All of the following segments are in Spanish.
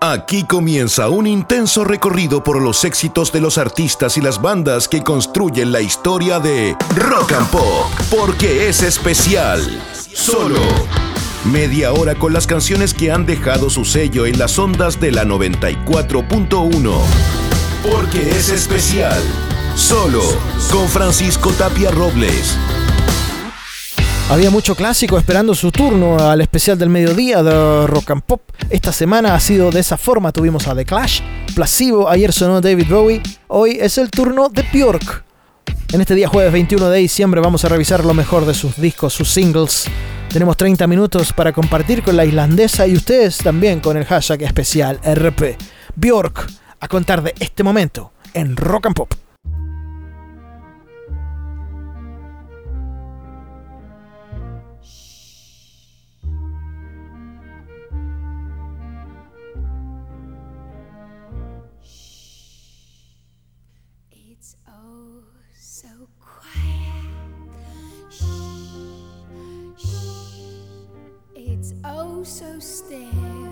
Aquí comienza un intenso recorrido por los éxitos de los artistas y las bandas que construyen la historia de Rock and Pop, porque es especial. Solo media hora con las canciones que han dejado su sello en las ondas de la 94.1. Porque es especial. Solo con Francisco Tapia Robles. Había mucho clásico esperando su turno al especial del mediodía de Rock and Pop. Esta semana ha sido de esa forma. Tuvimos a The Clash, Placebo, ayer sonó David Bowie. Hoy es el turno de Björk. En este día jueves 21 de diciembre vamos a revisar lo mejor de sus discos, sus singles. Tenemos 30 minutos para compartir con la islandesa y ustedes también con el hashtag especial RP. Björk, a contar de este momento en Rock and Pop. Oh, so still.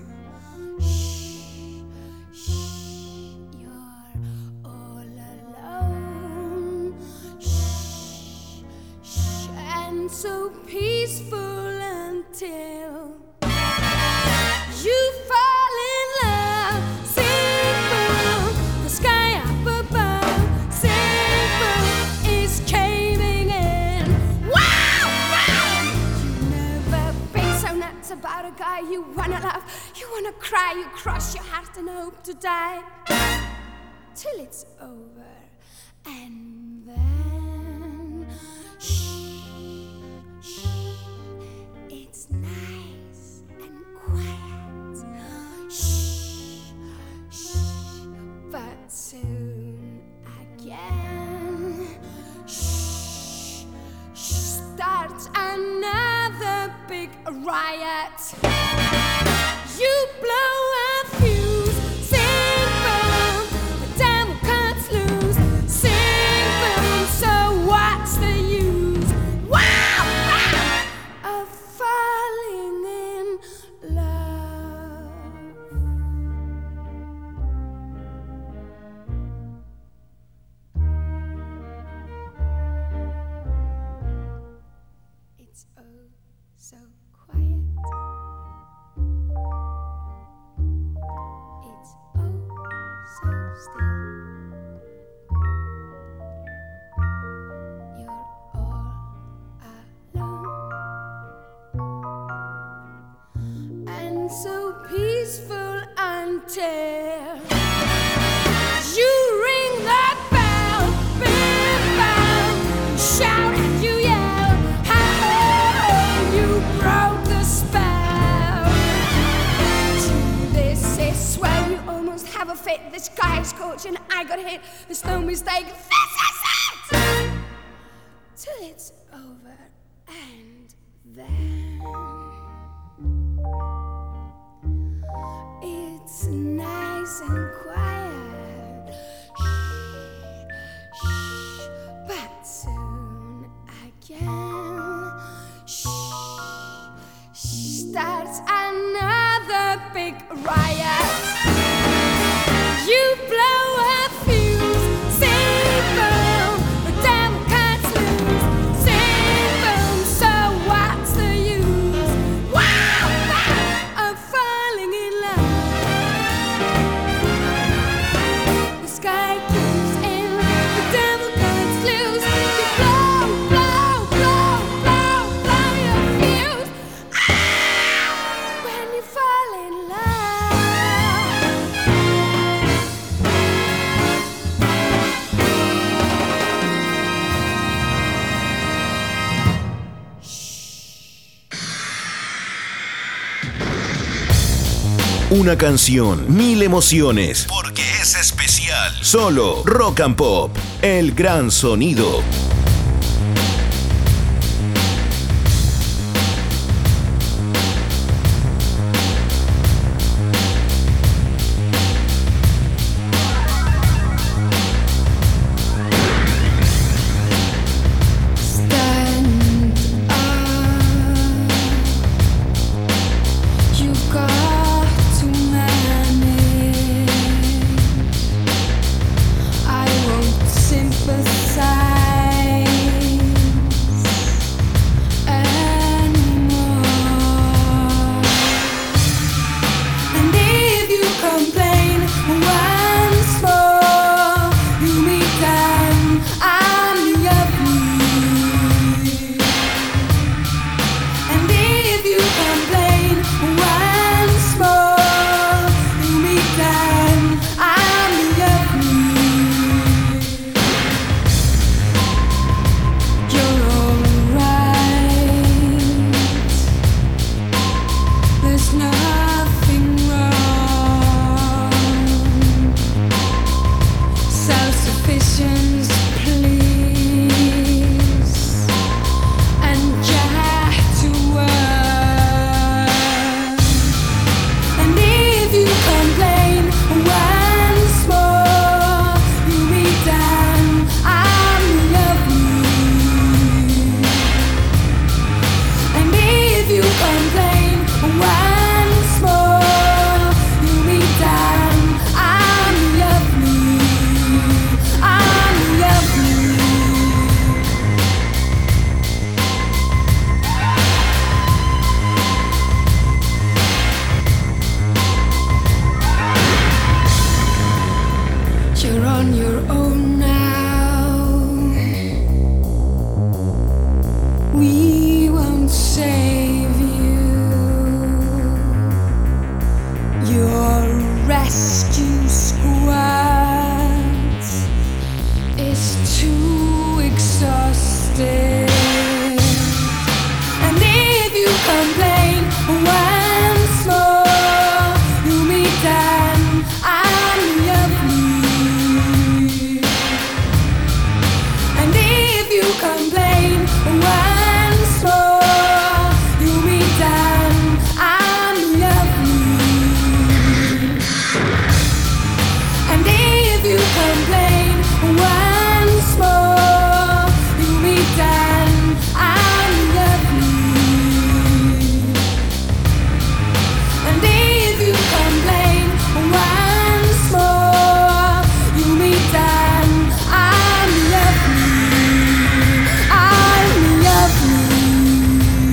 Shh, shh, you're all alone. Shh, shh, and so peaceful until you fall in love. Sing boom, the sky up above. Sing boom, is caving in. Wow, wow! You never been so nuts about a guy you wanna love. You wanna cry, you cross your heart and hope to die till it's over. And then shh, shh, it's nice and quiet. Shh, shh, but soon again shh, shh, starts another big riot. You blow a fuse, sing boom, the devil cuts loose. Sing boom, so what's the use? Wow, wow, of falling in love. It's oh so quiet. It's oh so still. You're all alone and so peaceful until you ring that bell, big bell, shout and you yell, how you broke the spell. This is swell, you almost have a fit. This guy is coach and I got hit. There's no mistake, this is it! Till it's over and then it's nice and quiet. Shh, shh, but soon again shh, starts another big riot. You blow a fuse, sing boom, the devil cuts loose. Sing boom, so what's the use? Wow, wow, of falling in love. The sky gives in, the devil cuts loose. You blow, blow, blow, blow, blow your fuse. Ah, when you fall in love. Una canción, 1000 emociones, porque es especial. Solo Rock and Pop, el gran sonido. Stand up. You've got to manage. then I'm lovely. And if you complain once more, you mean then I'm lovely. And if you complain once more, you mean then I'm lovely. And if you complain once more, you mean then I'm lovely. I'm lovely.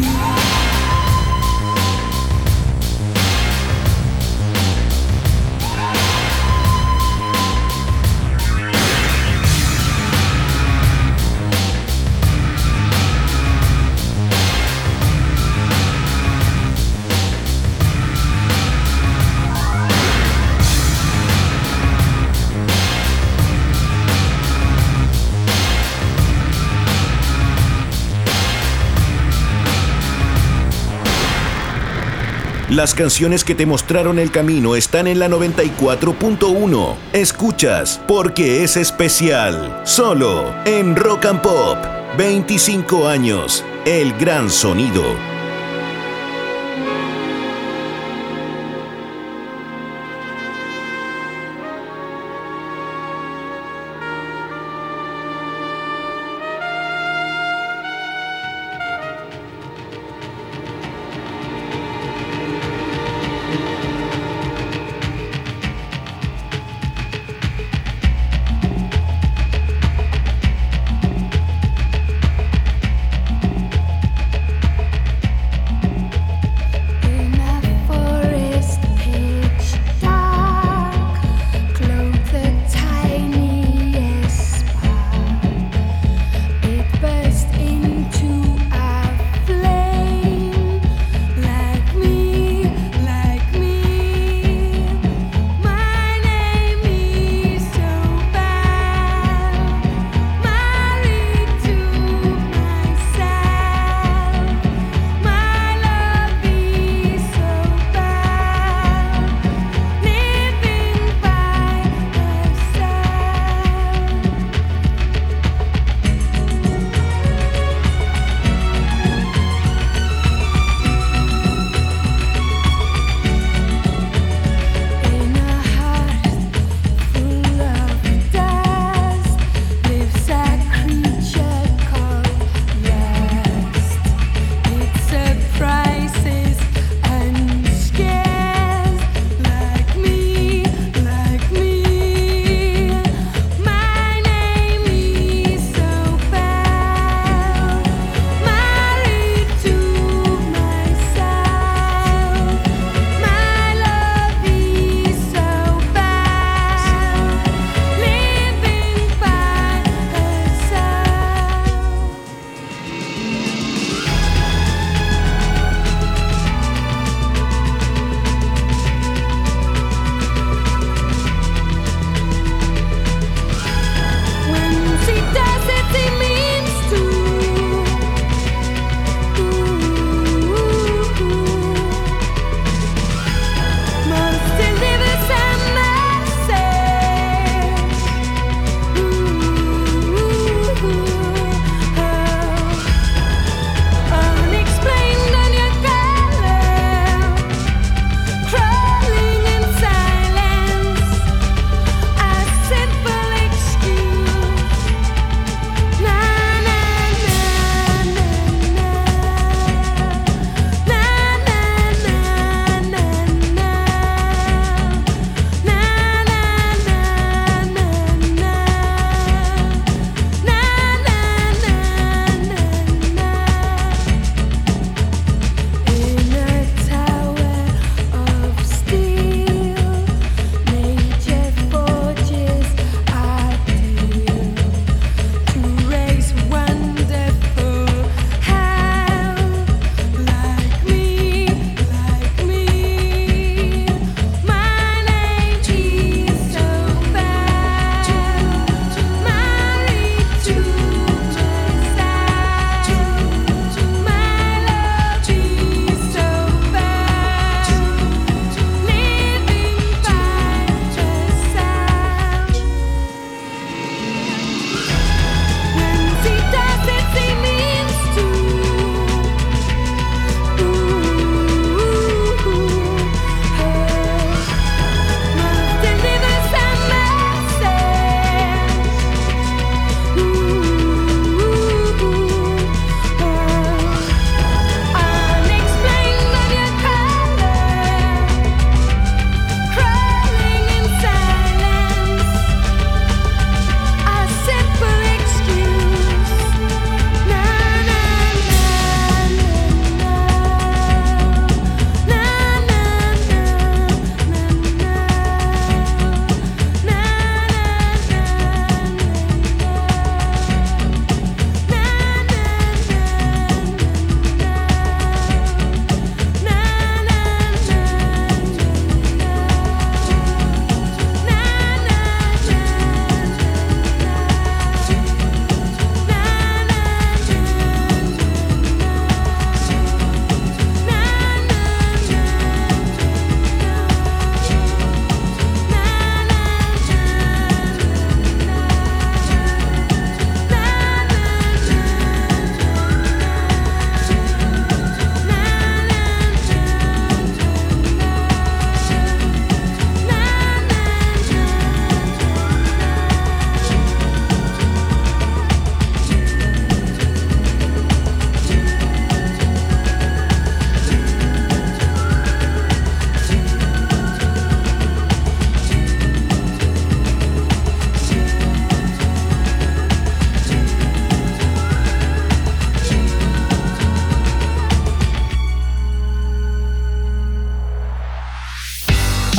Las canciones que te mostraron el camino están en la 94.1. Escuchas porque es especial. Solo en Rock and Pop. 25 años. El gran sonido.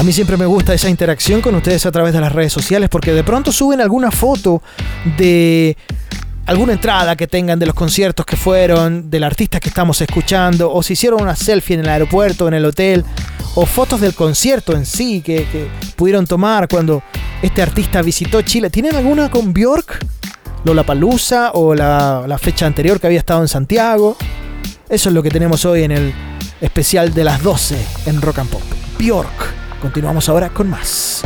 mí siempre me gusta esa interacción con ustedes a través de las redes sociales, porque de pronto suben alguna foto de alguna entrada que tengan de los conciertos que fueron, del artista que estamos escuchando, o si hicieron una selfie en el aeropuerto, en el hotel, o fotos del concierto en sí que pudieron tomar cuando este artista visitó Chile. ¿Tienen alguna con Björk? Lollapalooza o la fecha anterior que había estado en Santiago. Eso es lo que tenemos hoy en el especial de las 12 en Rock and Pop. Björk. Continuamos ahora con más.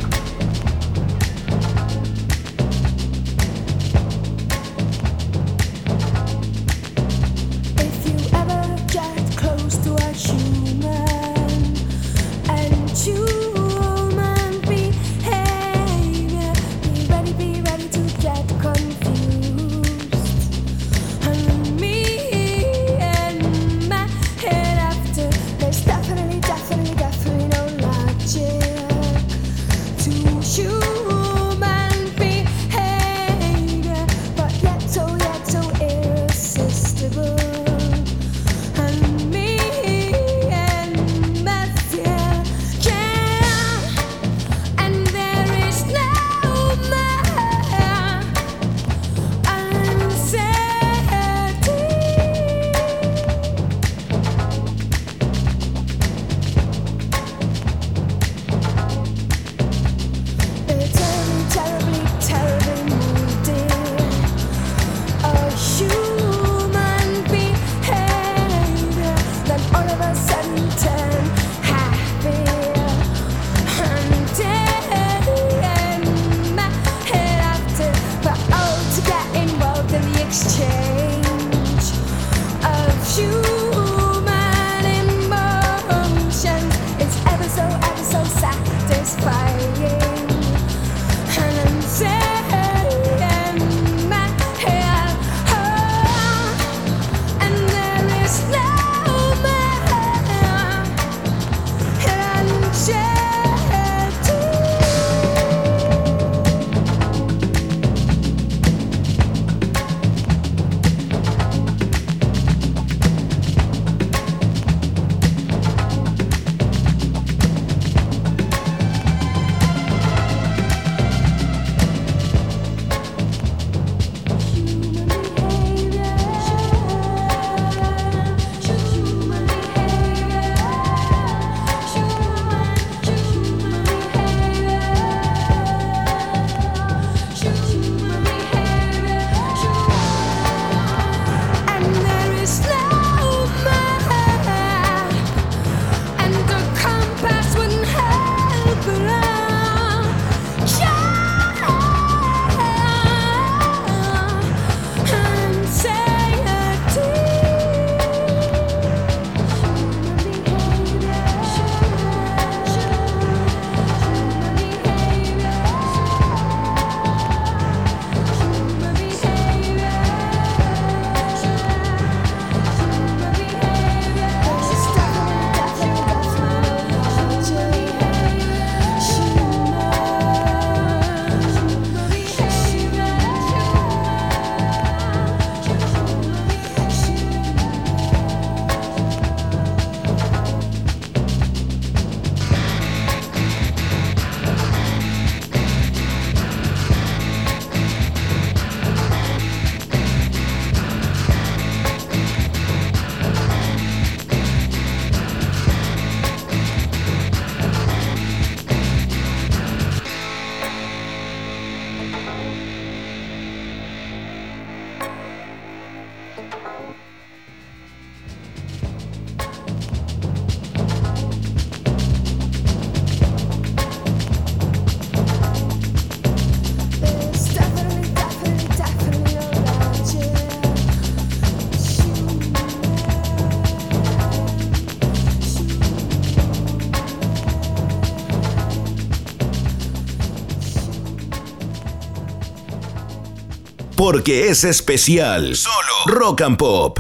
Porque es especial. Solo Rock and Pop.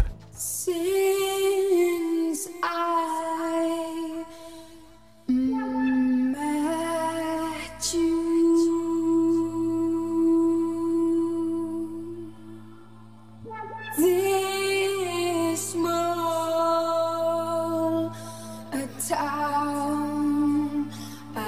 Since I met you, this small a town I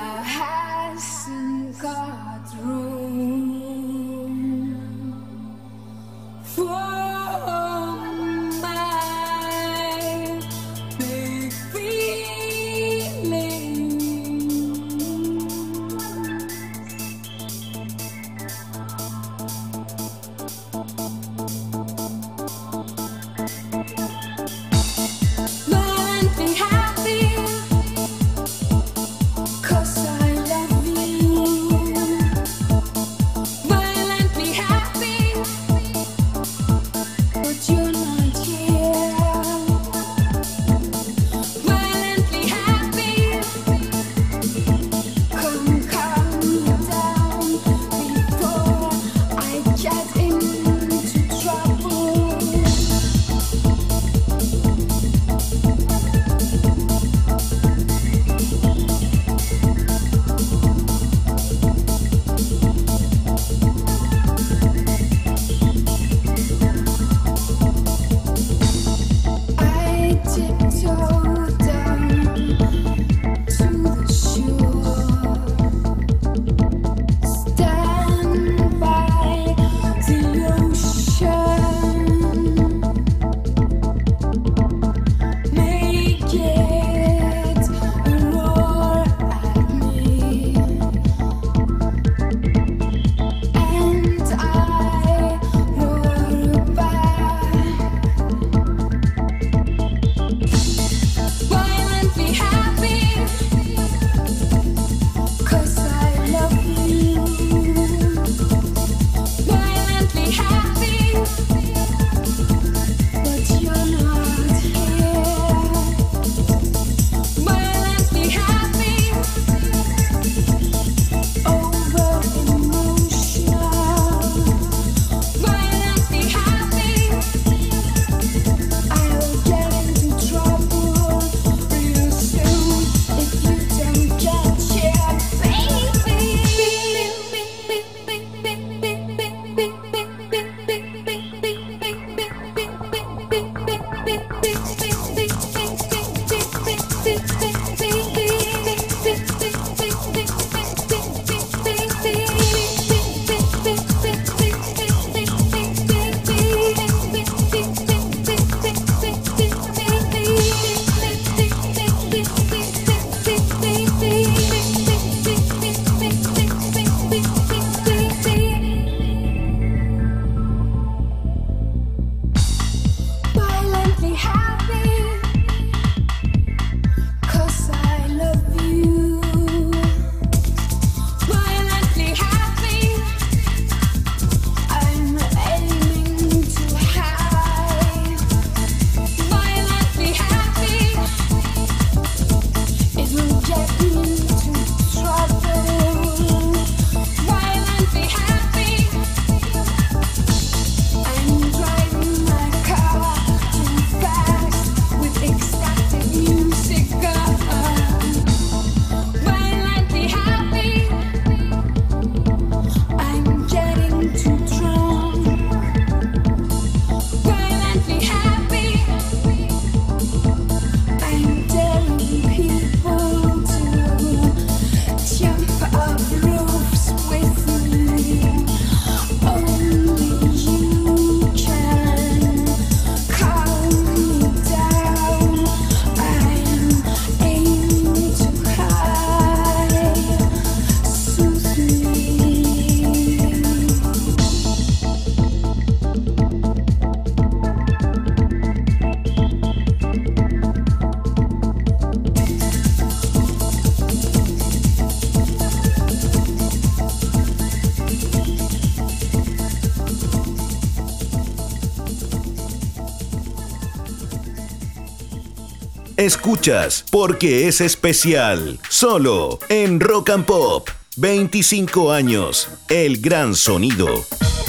Escuchas Porque es especial, solo en Rock and Pop. 25 años, el gran sonido.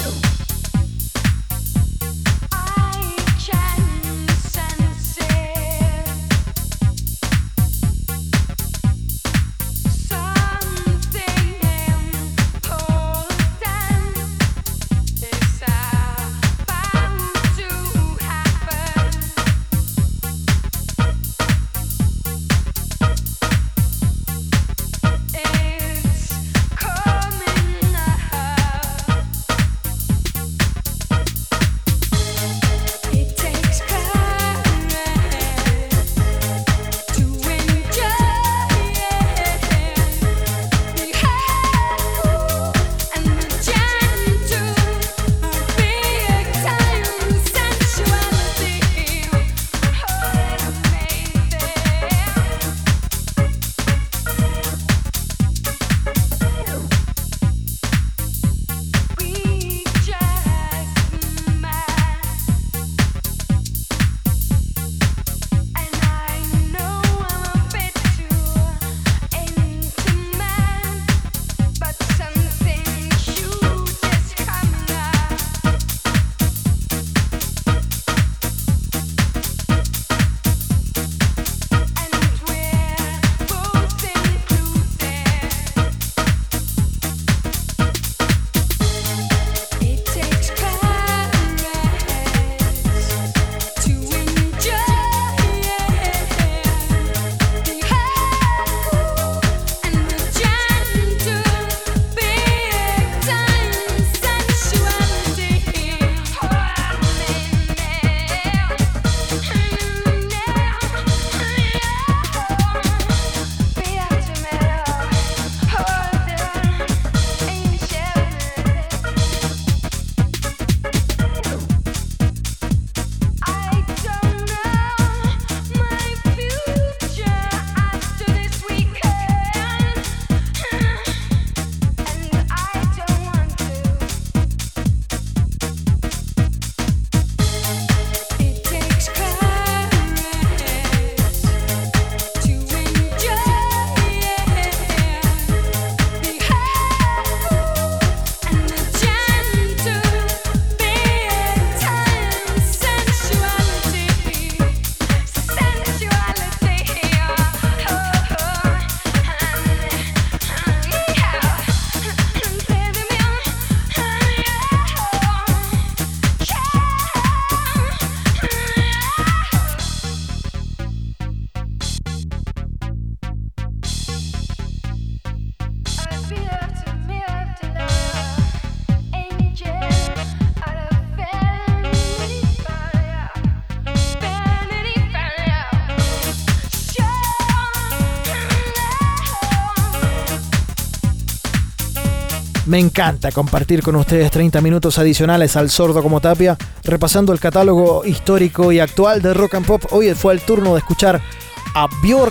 Me encanta compartir con ustedes 30 minutos adicionales al Sordo como Tapia, repasando el catálogo histórico y actual de Rock and Pop. Hoy fue el turno de escuchar a Björk,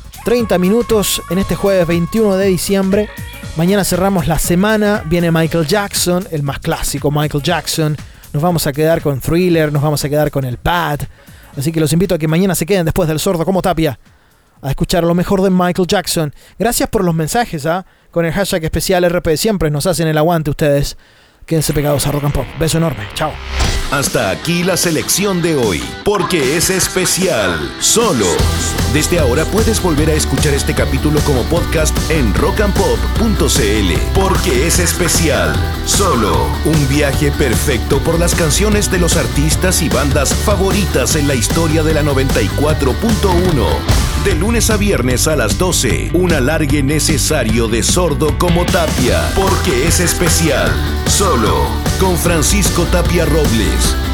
30 minutos en este jueves 21 de diciembre. Mañana cerramos la semana, viene Michael Jackson, el más clásico Michael Jackson. Nos vamos a quedar con Thriller, nos vamos a quedar con el Bad. Así que los invito a que mañana se queden después del Sordo como Tapia a escuchar lo mejor de Michael Jackson. Gracias por los mensajes, con el hashtag especial RP. Siempre nos hacen el aguante ustedes. Quédense pegados a Rock and Pop. Beso enorme. Chao. Hasta aquí la selección de hoy, porque es especial, solo. Desde ahora puedes volver a escuchar este capítulo como podcast en rockandpop.cl. Porque es especial, solo. Un viaje perfecto por las canciones de los artistas y bandas favoritas en la historia de la 94.1. De lunes a viernes a las 12, un alargue necesario de Sordo como Tapia. Porque es especial, solo. Con Francisco Tapia Robles.